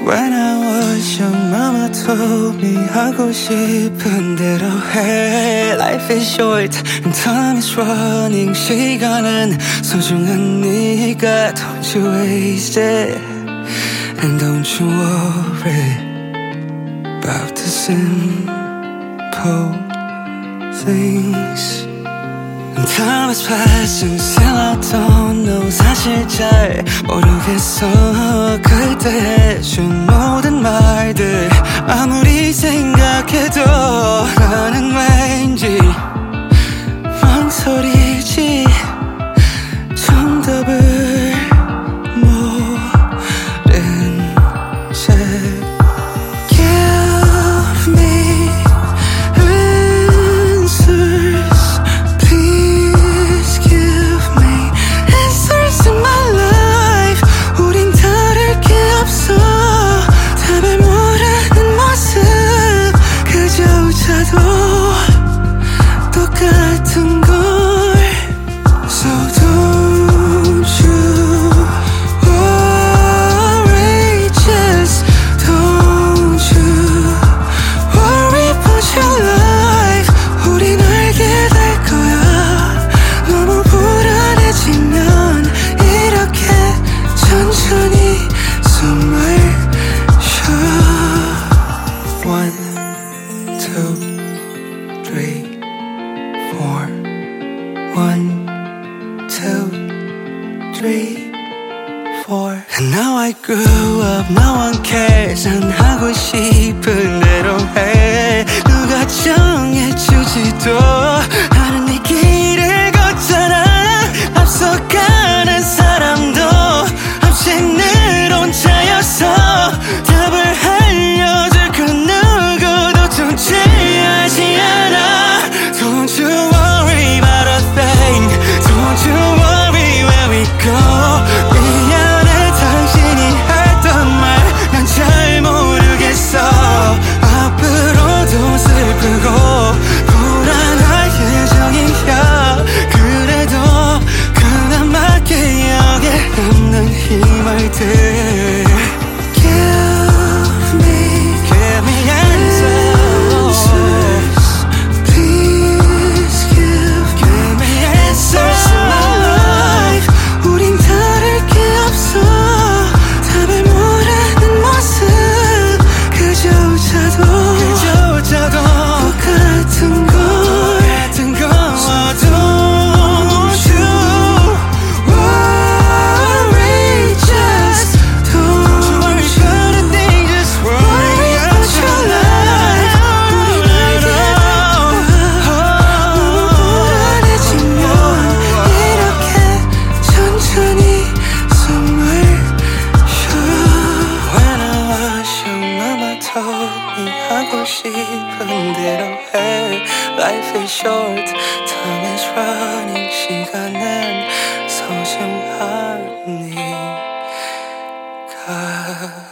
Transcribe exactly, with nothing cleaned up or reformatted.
When I was young, mama told me 하고 싶은 대로 해. Life is short and time is running. 시간은 소중한 네가 don't you waste it. And don't you worry about the simple things. And time is passing, still I don't know. 사실 잘 모르겠어. 그때 해준 모든 말들 아무리 생각해도 나는 왠지 망설이지. 정답을 모른 채 Give me answers, please give me answers in my life. 우린 다를 게 없어. 답을 모르는 모습 그저자도 똑같은 걸. So don't you worry, just don't you worry about your life. 우린 알게 될 거야. 너무 불안해지면 이렇게 천천히 숨을 쉬어. One, two, three, four. One, two, three, four. And now I grew up, no one cares. 난 하고 싶은 대로 해. 누가 정해주지도 않은 이 길을 걷잖아. 앞서가는 사람도 없이는 혼자였어. 답을 알려줄 그 누구도 존재하지 않아. Don't you worry about a thing. Don't you worry where we go. 미안해 당신이 했던 말 난 잘 모르겠어. 앞으로도 슬프고 불안할 예정이야. 그래도 그나마 기억에 남는 이 말들. Give me, give me answers. Please give, give me answers in my life. 우린 다를 게 없어. 답을 모르는 모습 그저자도 그저자도 똑같은 걸. 똑같은 걸. So don't you worry, just don't you worry about a thing. Just worry about your life. 우린 알게 될 거야. 너무 불안해지면 이렇게 천천히 숨을 쉬어. When I was young, mama told me 하고 싶은 대로 해. Life is short, time is running. 시간은 소중하니까.